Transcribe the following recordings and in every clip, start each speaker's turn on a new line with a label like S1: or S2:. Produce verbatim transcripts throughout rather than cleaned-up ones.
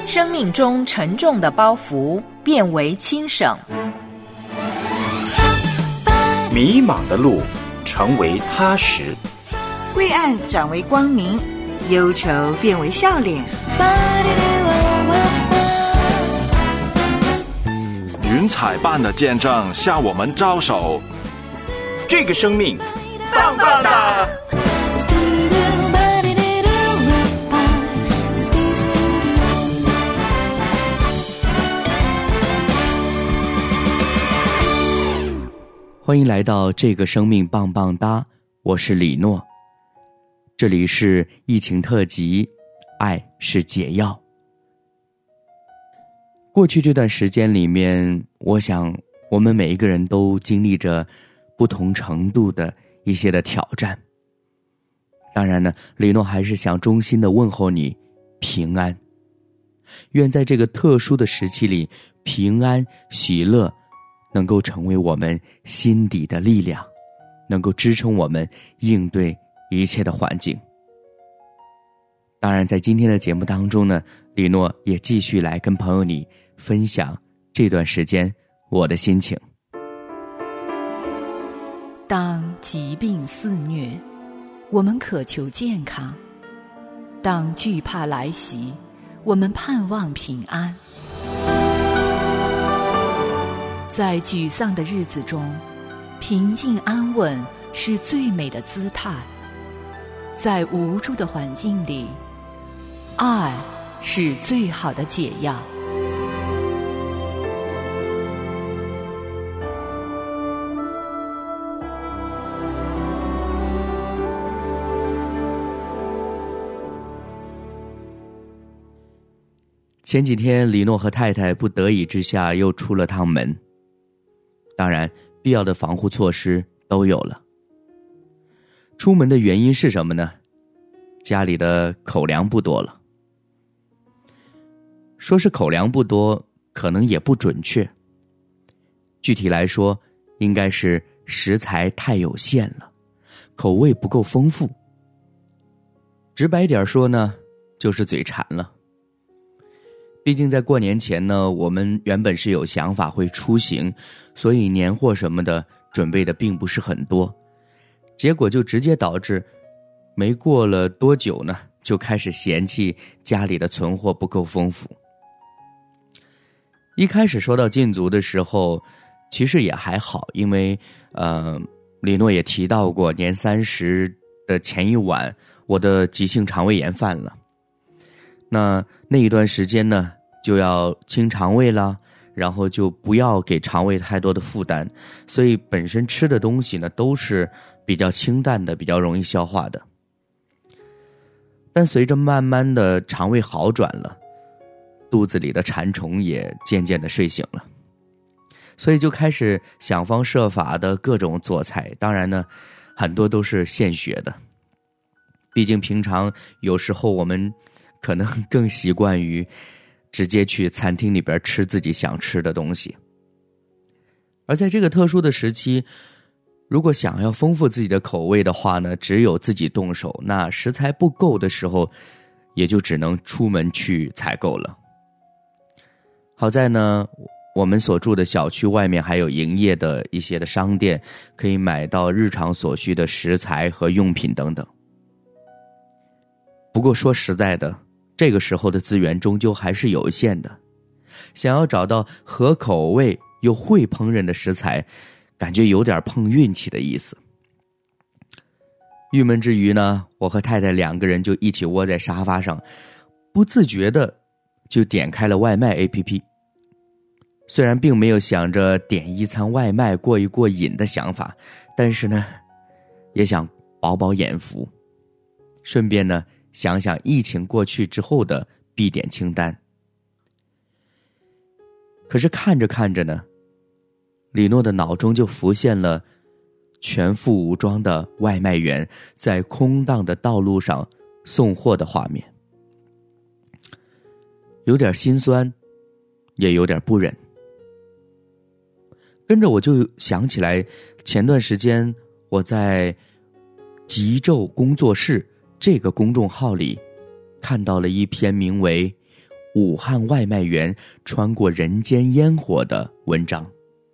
S1: 生命中沉重的包袱变为轻省，
S2: 迷茫的路成为踏实，
S3: 灰暗转为光明，忧愁变为笑脸。
S4: 云彩般的见证向我们招手，
S2: 这个生命
S1: 棒棒的。
S5: 欢迎来到这个生命棒棒哒，我是李诺。这里是疫情特辑，爱是解药。过去这段时间里面，我想我们每一个人都经历着不同程度的一些的挑战。当然呢，李诺还是想衷心的问候你平安。愿在这个特殊的时期里，平安喜乐能够成为我们心底的力量，能够支撑我们应对一切的环境。当然在今天的节目当中呢，李诺也继续来跟朋友你分享这段时间我的心情。
S6: 当疾病肆虐，我们渴求健康；当惧怕来袭，我们盼望平安。在沮丧的日子中，平静安稳是最美的姿态；在无助的环境里，爱是最好的解药。
S5: 前几天李诺和太太不得已之下又出了趟门，当然必要的防护措施都有了。出门的原因是什么呢？家里的口粮不多了。说是口粮不多，可能也不准确。具体来说，应该是食材太有限了，口味不够丰富。直白点说呢，就是嘴馋了。毕竟在过年前呢，我们原本是有想法会出行，所以年货什么的准备的并不是很多，结果就直接导致没过了多久呢，就开始嫌弃家里的存货不够丰富。一开始说到禁足的时候，其实也还好，因为呃，李诺也提到过，年三十的前一晚，我的急性肠胃炎犯了。那那一段时间呢，就要清肠胃了，然后就不要给肠胃太多的负担，所以本身吃的东西呢都是比较清淡的，比较容易消化的。但随着慢慢的肠胃好转了，肚子里的馋虫也渐渐的睡醒了，所以就开始想方设法的各种做菜，当然呢很多都是现学的，毕竟平常有时候我们可能更习惯于直接去餐厅里边吃自己想吃的东西。而在这个特殊的时期，如果想要丰富自己的口味的话呢，只有自己动手，那食材不够的时候，也就只能出门去采购了。好在呢，我们所住的小区外面还有营业的一些的商店，可以买到日常所需的食材和用品等等。不过说实在的，这个时候的资源终究还是有限的，想要找到合口味又会烹饪的食材，感觉有点碰运气的意思。郁闷之余呢，我和太太两个人就一起窝在沙发上，不自觉的就点开了外卖 A P P。 虽然并没有想着点一餐外卖过一过瘾的想法，但是呢也想饱饱眼福，顺便呢想想疫情过去之后的必点清单。可是看着看着呢，李诺的脑中就浮现了全副武装的外卖员在空荡的道路上送货的画面，有点心酸，也有点不忍。跟着我就想起来，前段时间我在极昼工作室这个公众号里看到了一篇名为《 武汉外卖员穿过人间烟火的文章。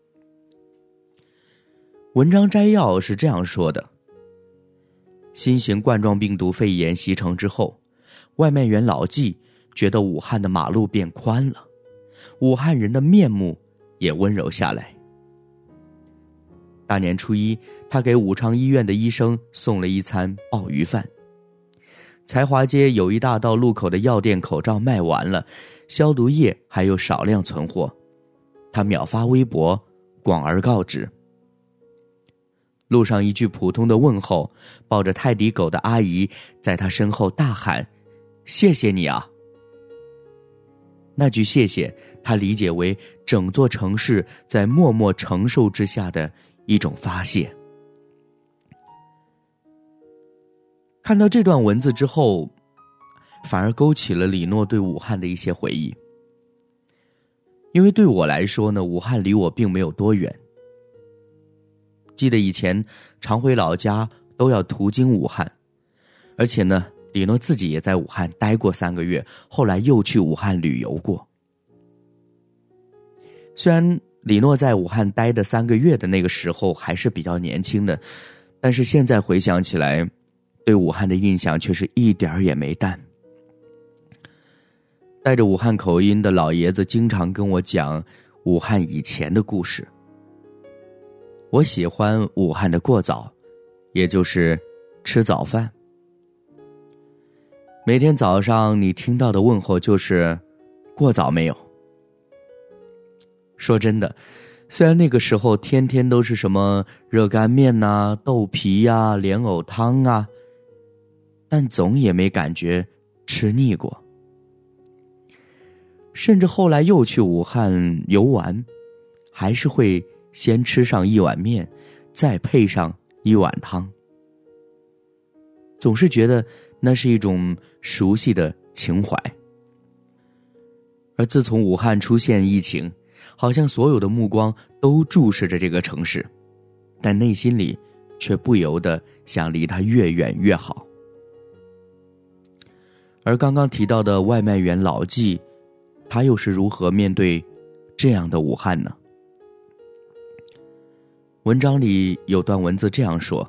S5: 文章摘要是这样说的：新型冠状病毒肺炎袭城之后，外卖员老纪觉得武汉的马路变宽了，武汉人的面目也温柔下来。大年初一，他给武昌医院的医生送了一餐鲍鱼饭。才华街友谊大道路口的药店口罩卖完了，消毒液还有少量存货，他秒发微博广而告之。路上一句普通的问候，抱着泰迪狗的阿姨在他身后大喊：谢谢你啊！那句谢谢，他理解为整座城市在默默承受之下的一种发泄。看到这段文字之后，反而勾起了李诺对武汉的一些回忆。因为对我来说呢，武汉离我并没有多远。记得以前常回老家都要途经武汉，而且呢，李诺自己也在武汉待过三个月，后来又去武汉旅游过。虽然李诺在武汉待的三个月的那个时候还是比较年轻的，但是现在回想起来，对武汉的印象却是一点儿也没淡。带着武汉口音的老爷子经常跟我讲武汉以前的故事。我喜欢武汉的过早，也就是吃早饭。每天早上你听到的问候就是过早没有。说真的，虽然那个时候天天都是什么热干面啊、豆皮啊、莲藕汤啊，但总也没感觉吃腻过。甚至后来又去武汉游玩，还是会先吃上一碗面，再配上一碗汤。总是觉得那是一种熟悉的情怀。而自从武汉出现疫情，好像所有的目光都注视着这个城市，但内心里却不由得想离它越远越好。而刚刚提到的外卖员老纪，他又是如何面对这样的武汉呢？文章里有段文字这样说：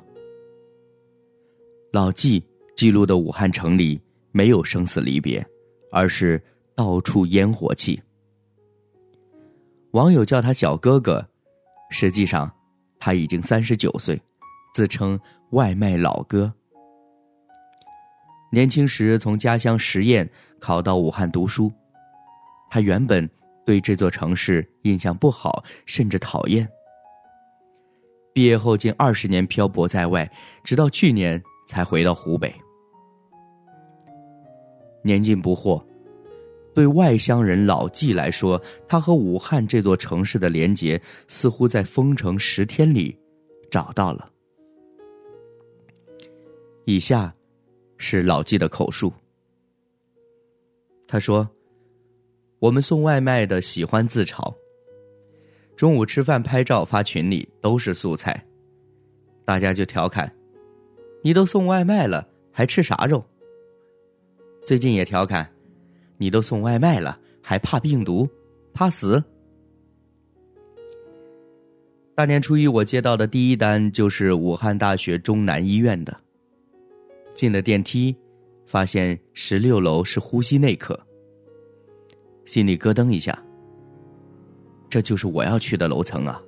S5: 老纪记录的武汉城里没有生死离别，而是到处烟火气。网友叫他小哥哥，实际上他已经三十九岁，自称外卖老哥。年轻时从家乡十堰考到武汉读书，他原本对这座城市印象不好，甚至讨厌。毕业后近二十年漂泊在外，直到去年才回到湖北。年近不惑，对外乡人老纪来说，他和武汉这座城市的连结似乎在封城十天里找到了。以下是老纪的口述。他说：我们送外卖的喜欢自嘲，中午吃饭拍照发群里都是素菜，大家就调侃：你都送外卖了还吃啥肉？最近也调侃：你都送外卖了还怕病毒怕死？大年初一我接到的第一单就是武汉大学中南医院的。进了电梯，发现十六楼是呼吸内科，心里咯噔一下，这就是我要去的楼层啊！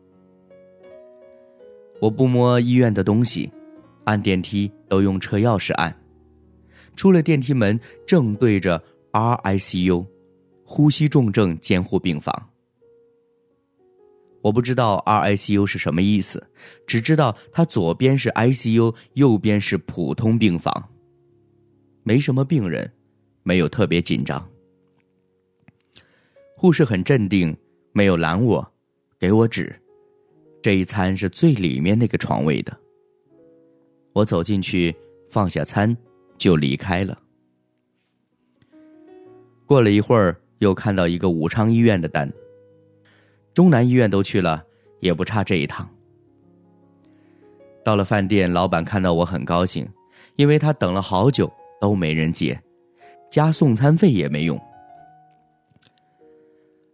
S5: 我不摸医院的东西，按电梯都用车钥匙按。出了电梯门，正对着 R I C U 呼吸重症监护病房。我不知道 R I C U 是什么意思，只知道它左边是 I C U， 右边是普通病房。没什么病人，没有特别紧张。护士很镇定，没有拦我，给我指，这一餐是最里面那个床位的。我走进去，放下餐，就离开了。过了一会儿，又看到一个武昌医院的单，中南医院都去了，也不差这一趟。到了饭店，老板看到我很高兴，因为他等了好久都没人接，加送餐费也没用，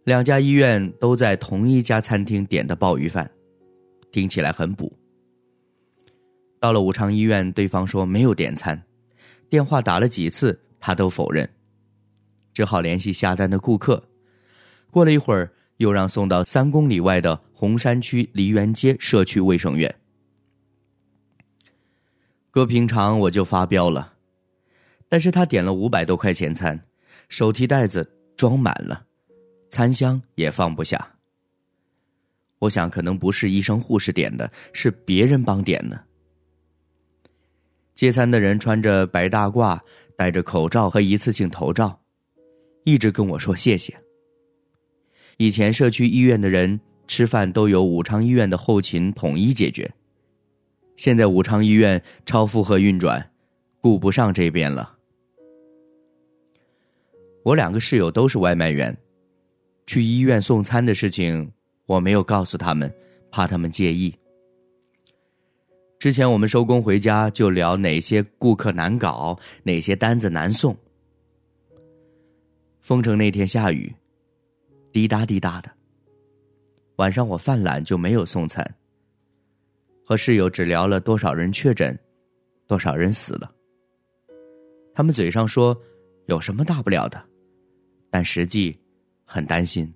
S5: 两家医院都在同一家餐厅点的鲍鱼饭，听起来很补。到了武昌医院，对方说没有点餐，电话打了几次他都否认，只好联系下单的顾客。过了一会儿，又让送到三公里外的洪山区梨园街社区卫生院。搁平常我就发飙了，但是他点了五百多块钱餐，手提袋子装满了，餐箱也放不下。我想可能不是医生护士点的，是别人帮点的。接餐的人穿着白大褂，戴着口罩和一次性头罩，一直跟我说谢谢。以前社区医院的人吃饭都由武昌医院的后勤统一解决，现在武昌医院超负荷运转，顾不上这边了。我两个室友都是外卖员，去医院送餐的事情我没有告诉他们，怕他们介意。之前我们收工回家就聊哪些顾客难搞，哪些单子难送。封城那天下雨，滴答滴答的。晚上我犯懒就没有送餐，和室友只聊了多少人确诊，多少人死了。他们嘴上说有什么大不了的，但实际很担心。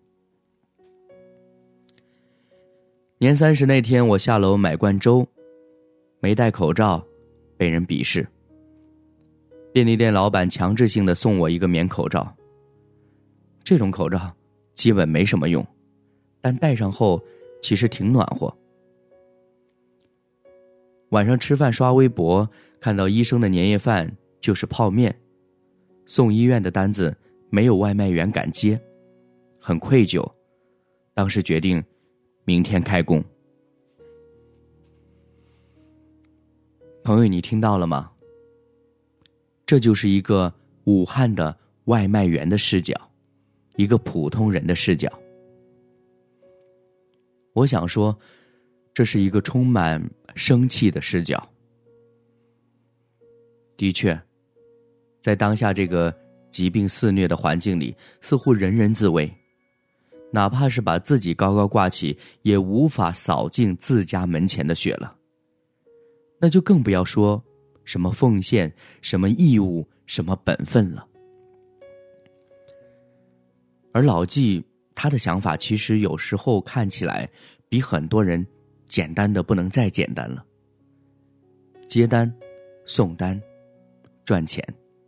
S5: 年三十那天，我下楼买罐粥，没戴口罩，被人鄙视。便利店老板强制性的送我一个棉口罩，这种口罩基本没什么用，但戴上后其实挺暖和。晚上吃饭刷微博，看到医生的年夜饭就是泡面，送医院的单子没有外卖员敢接，很愧疚。当时决定明天开工。朋友，你听到了吗？这就是一个武汉的外卖员的视角，一个普通人的视角。我想说，这是一个充满生气的视角。的确，在当下这个疾病肆虐的环境里，似乎人人自危，哪怕是把自己高高挂起，也无法扫净自家门前的雪了。那就更不要说什么奉献，什么义务，什么本分了。而老纪他的想法其实有时候看起来比很多人简单的不能再简单了。接单、送单、赚钱。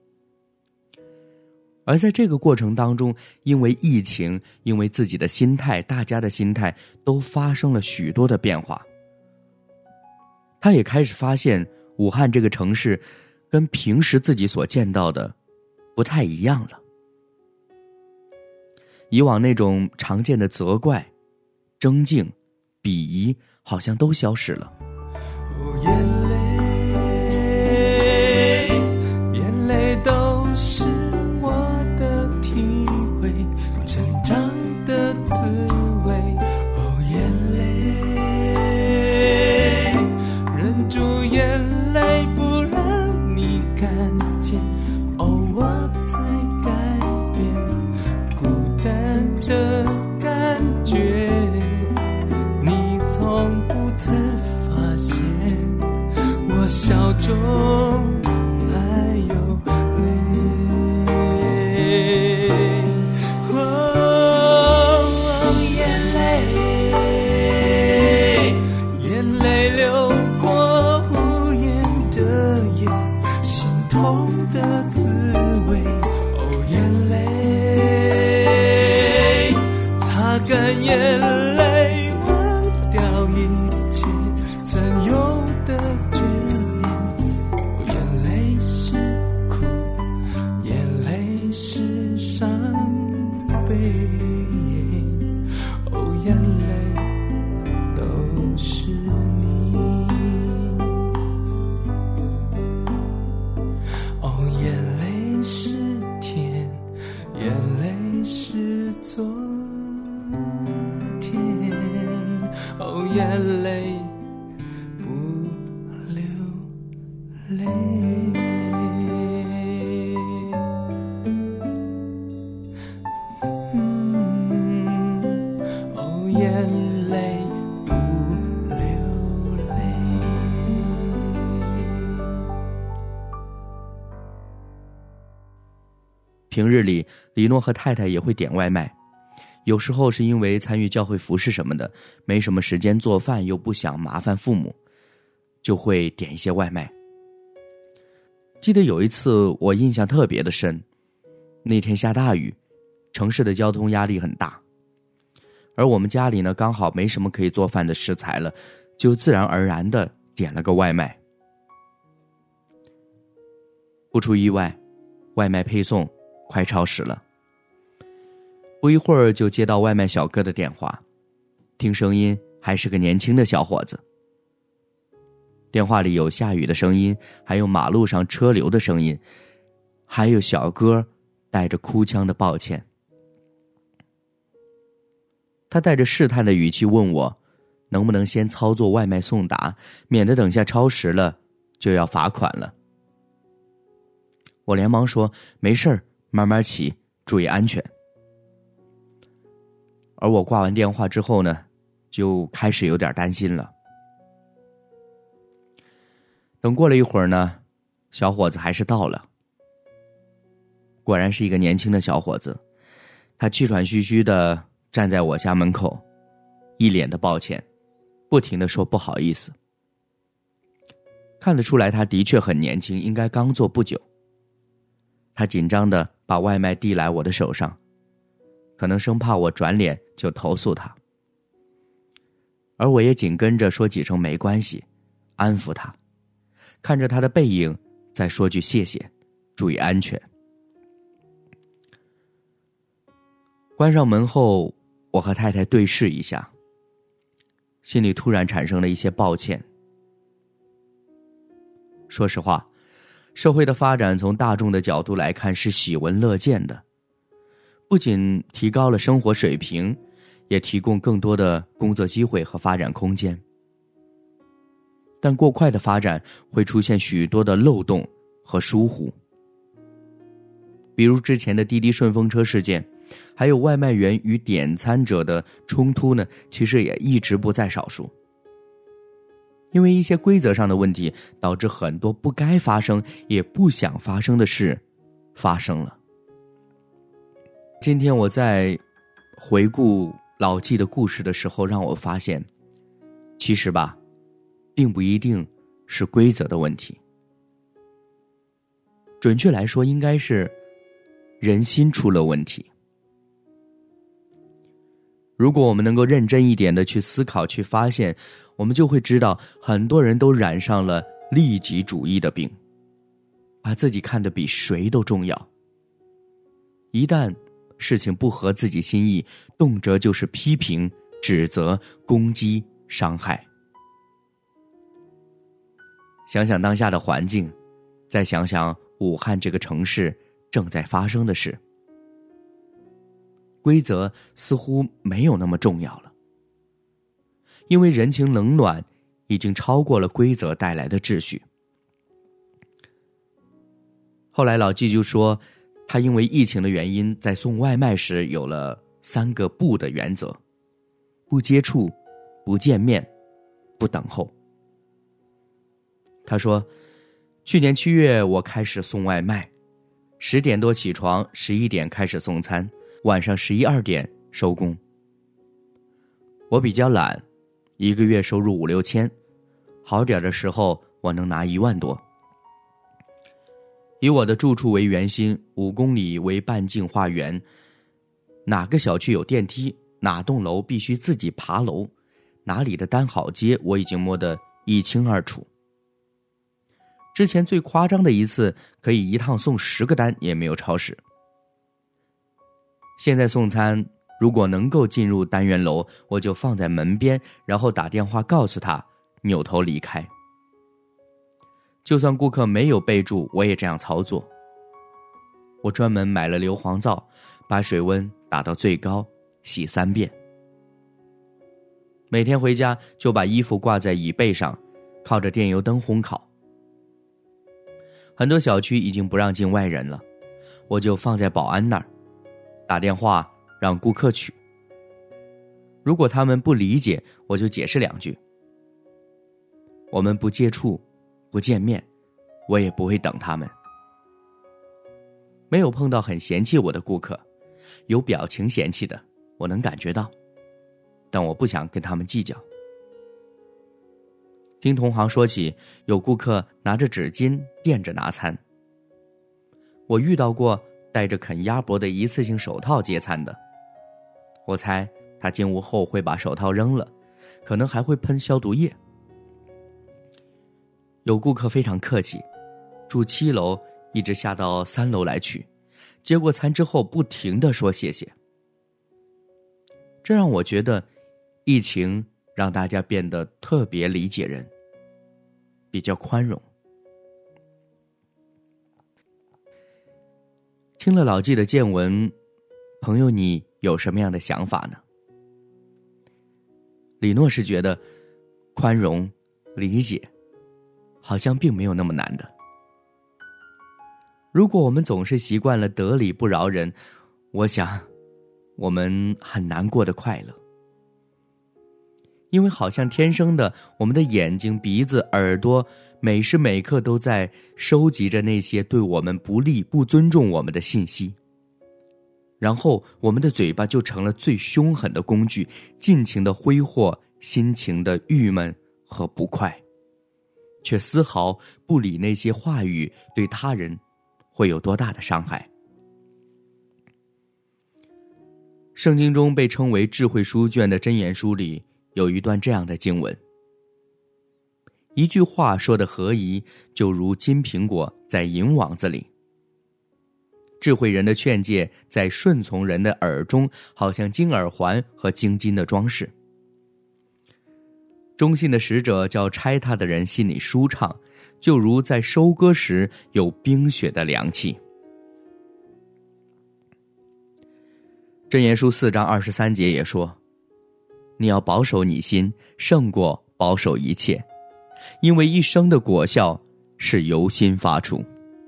S5: 而在这个过程当中，因为疫情，因为自己的心态，大家的心态都发生了许多的变化。他也开始发现武汉这个城市跟平时自己所见到的不太一样了。以往那种常见的责怪、争竞、鄙夷好像都消失了。
S7: 眼泪，眼泪都是我的体会，成长的滋味。哦，眼泪，忍住眼泪不让你看见。哦，我才改变孤单的感觉，你从不曾发现我笑中还有泪。哦，眼泪，眼泪流过无言的眼，心痛的滋味。哦，眼泪，擦干眼泪，忘掉一切曾有的眷恋。哦，眼泪是苦，眼泪是伤悲。哦，眼泪都是你。哦，眼泪是甜，眼泪是昨天。哦，眼泪不流泪。嗯
S5: 平日里李诺和太太也会点外卖，有时候是因为参与教会服事什么的，没什么时间做饭，又不想麻烦父母，就会点一些外卖。记得有一次我印象特别的深，那天下大雨，城市的交通压力很大，而我们家里呢刚好没什么可以做饭的食材了，就自然而然地点了个外卖。不出意外，外卖配送快超时了。不一会儿就接到外卖小哥的电话，听声音还是个年轻的小伙子。电话里有下雨的声音，还有马路上车流的声音，还有小哥带着哭腔的抱歉。他带着试探的语气问我，能不能先操作外卖送达，免得等下超时了就要罚款了。我连忙说没事儿，慢慢骑，注意安全。而我挂完电话之后呢，就开始有点担心了。等过了一会儿呢，小伙子还是到了。果然是一个年轻的小伙子，他气喘吁吁地站在我家门口，一脸的抱歉，不停地说不好意思。看得出来他的确很年轻，应该刚做不久。他紧张地把外卖递来我的手上，可能生怕我转脸就投诉他。而我也紧跟着说几声没关系，安抚他，看着他的背影再说句谢谢，注意安全。关上门后，我和太太对视一下，心里突然产生了一些抱歉。说实话，社会的发展从大众的角度来看是喜闻乐见的，不仅提高了生活水平，也提供更多的工作机会和发展空间。但过快的发展会出现许多的漏洞和疏忽，比如之前的滴滴顺风车事件，还有外卖员与点餐者的冲突呢，其实也一直不在少数。因为一些规则上的问题，导致很多不该发生也不想发生的事发生了。今天我在回顾老纪的故事的时候，让我发现，其实吧，并不一定是规则的问题，准确来说应该是人心出了问题。如果我们能够认真一点的去思考去发现，我们就会知道很多人都染上了利己主义的病，把自己看得比谁都重要。一旦事情不合自己心意，动辄就是批评、指责、攻击、伤害。想想当下的环境，再想想武汉这个城市正在发生的事，规则似乎没有那么重要了，因为人情冷暖已经超过了规则带来的秩序。后来老纪就说，他因为疫情的原因，在送外卖时有了三个不的原则：不接触、不见面、不等候。他说，去年七月我开始送外卖，十点多起床，十一点开始送餐，晚上十一二点收工。我比较懒，一个月收入五六千，好点的时候我能拿一万多。以我的住处为圆心，五公里为半径花园，哪个小区有电梯，哪栋楼必须自己爬楼，哪里的单好接，我已经摸得一清二楚。之前最夸张的一次，可以一趟送十个单也没有超时。现在送餐，如果能够进入单元楼，我就放在门边，然后打电话告诉他，扭头离开。就算顾客没有备注，我也这样操作。我专门买了硫磺皂，把水温打到最高，洗三遍。每天回家就把衣服挂在椅背上，靠着电油灯烘烤。很多小区已经不让进外人了，我就放在保安那儿，打电话让顾客取。如果他们不理解，我就解释两句。我们不接触，不见面，我也不会等他们。 没有碰到很嫌弃我的顾客，有表情嫌弃的，我能感觉到，但我不想跟他们计较。听同行说起，有顾客拿着纸巾垫着拿餐。我遇到过戴着啃鸭脖的一次性手套接餐的，我猜他进屋后会把手套扔了，可能还会喷消毒液。有顾客非常客气，住七楼一直下到三楼来取，接过餐之后不停地说谢谢。这让我觉得疫情让大家变得特别理解人，比较宽容。听了老纪的见闻，朋友你有什么样的想法呢？李诺是觉得宽容理解好像并没有那么难的。如果我们总是习惯了得理不饶人，我想我们很难过得快乐。因为好像天生的，我们的眼睛、鼻子、耳朵每时每刻都在收集着那些对我们不利、不尊重我们的信息，然后我们的嘴巴就成了最凶狠的工具，尽情地挥霍心情的郁闷和不快，却丝毫不理那些话语对他人会有多大的伤害。圣经中被称为智慧书卷的箴言书里有一段这样的经文：一句话说的合宜，就如金苹果在银网子里。智慧人的劝诫在顺从人的耳中，好像金耳环和精金的装饰。忠信的使者叫差他的人心里舒畅，就如在收割时有冰雪的凉气。箴言书四章二十三节也说，你要保守你心，胜过保守一切，因为一生的果效是由心发出。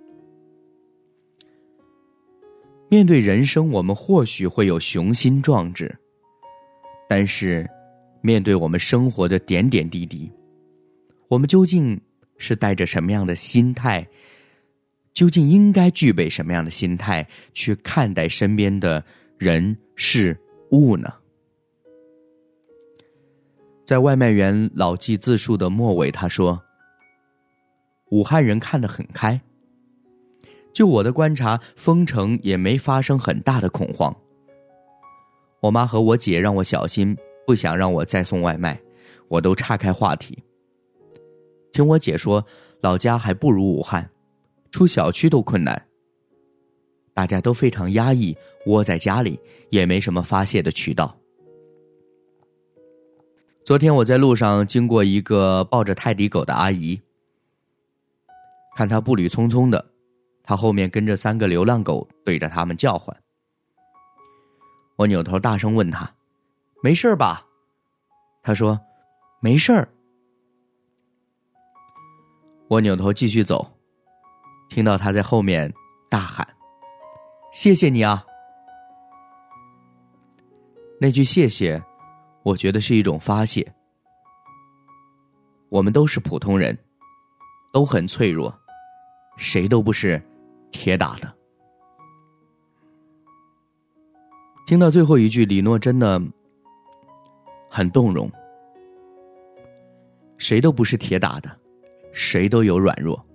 S5: 面对人生，我们或许会有雄心壮志，但是面对我们生活的点点滴滴，我们究竟是带着什么样的心态，究竟应该具备什么样的心态去看待身边的人事物呢？在外卖员老纪自述的末尾，他说，武汉人看得很开，就我的观察，封城也没发生很大的恐慌。我妈和我姐让我小心，不想让我再送外卖，我都岔开话题。听我姐说，老家还不如武汉，出小区都困难，大家都非常压抑，窝在家里也没什么发泄的渠道。昨天我在路上经过一个抱着泰迪狗的阿姨，看她步履匆匆的，她后面跟着三个流浪狗对着他们叫唤。我扭头大声问她，没事吧？她说，没事儿。我扭头继续走，听到她在后面大喊，谢谢你啊。那句谢谢，我觉得是一种发泄。我们都是普通人，都很脆弱，谁都不是铁打的。听到最后一句，李诺真的很动容。谁都不是铁打的，谁都有软弱。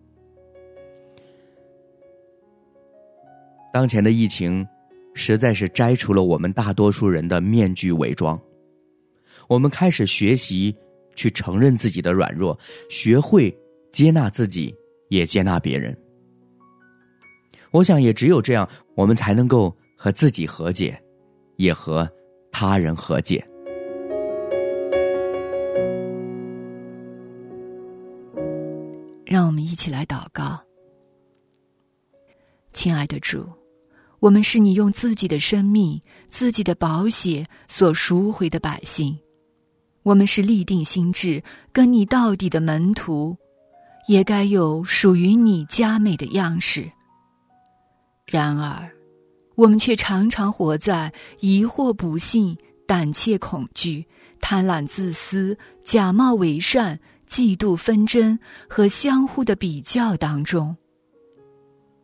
S5: 当前的疫情实在是摘除了我们大多数人的面具伪装，我们开始学习去承认自己的软弱，学会接纳自己，也接纳别人。我想也只有这样，我们才能够和自己和解，也和他人和解。
S6: 让我们一起来祷告。亲爱的主，我们是你用自己的生命、自己的宝血所赎回的百姓，我们是立定心志跟你到底的门徒，也该有属于你佳美的样式。然而我们却常常活在疑惑不信、胆怯恐惧、贪婪自私、假冒伪善、嫉妒纷争和相互的比较当中。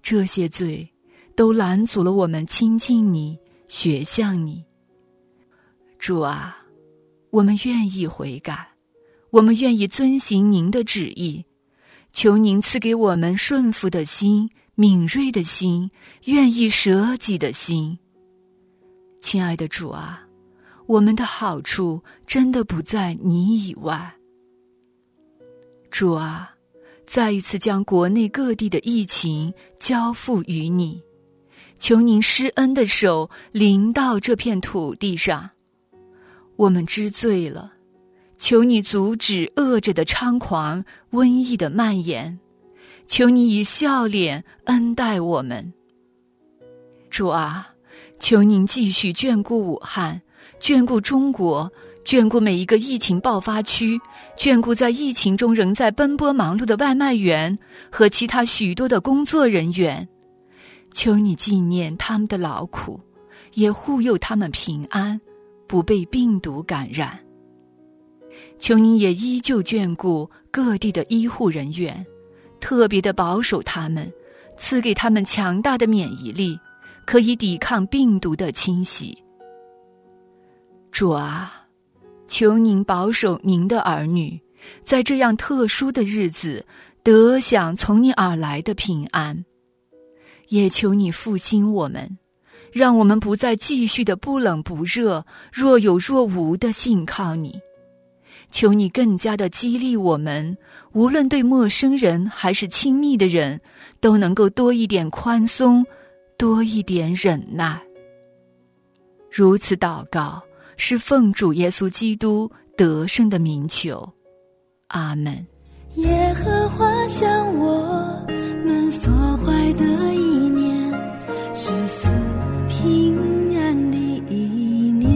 S6: 这些罪都拦阻了我们亲近你，学像你。主啊，我们愿意悔改，我们愿意遵行您的旨意，求您赐给我们顺服的心，敏锐的心，愿意舍己的心。亲爱的主啊，我们的好处真的不在你以外。主啊，再一次将国内各地的疫情交付于你，求您施恩的手临到这片土地上。我们知罪了，求你阻止恶者的猖狂，瘟疫的蔓延，求你以笑脸恩待我们。主啊，求您继续眷顾武汉，眷顾中国，眷顾每一个疫情爆发区，眷顾在疫情中仍在奔波忙碌的外卖员和其他许多的工作人员。求你纪念他们的劳苦，也护佑他们平安，不被病毒感染。求您也依旧眷顾各地的医护人员，特别的保守他们，赐给他们强大的免疫力，可以抵抗病毒的侵袭。主啊，求您保守您的儿女，在这样特殊的日子得享从你而来的平安。也求你复兴我们，让我们不再继续的不冷不热，若有若无的信靠你。求你更加的激励我们，无论对陌生人还是亲密的人，都能够多一点宽松，多一点忍耐。如此祷告，是奉主耶稣基督得胜的名求，阿们。
S8: 耶和华向我们所怀的意念，是赐平安的意念，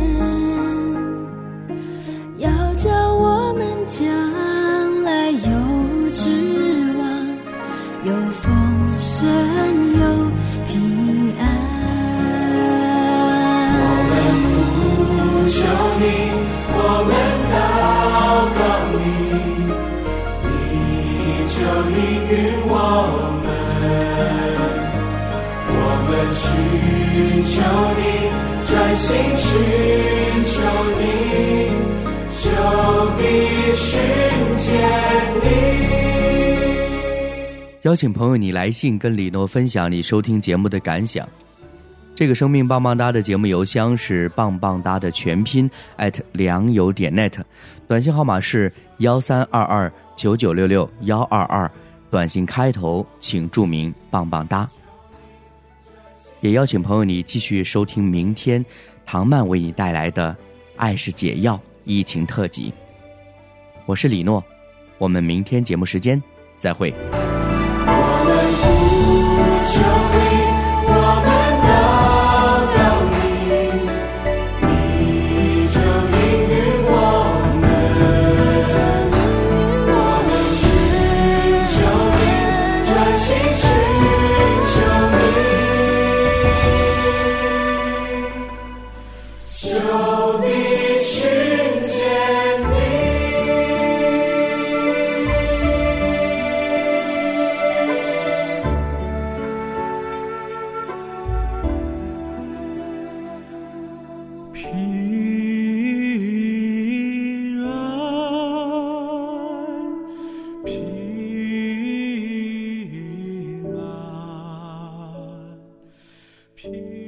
S8: 要叫我们将来有指望，有丰盛，有平安。
S7: 我们呼求你，我们祷告你，你就应允我们。我们寻求你，专心寻求你，就必寻见你。
S5: 邀请朋友你来信跟李诺分享你收听节目的感想。这个生命棒棒哒的节目邮箱是棒棒哒的全拼 at 良友点 net， 短信号码是幺三二二九九六六幺二二，短信开头请注明棒棒哒。也邀请朋友你继续收听明天唐曼为你带来的爱是解药疫情特辑。我是李诺，我们明天节目时间再会。
S7: 我们呼求你，我们祷告你，你就应允我们。我们寻求你，专心寻求你，就必寻见你。平安，平安。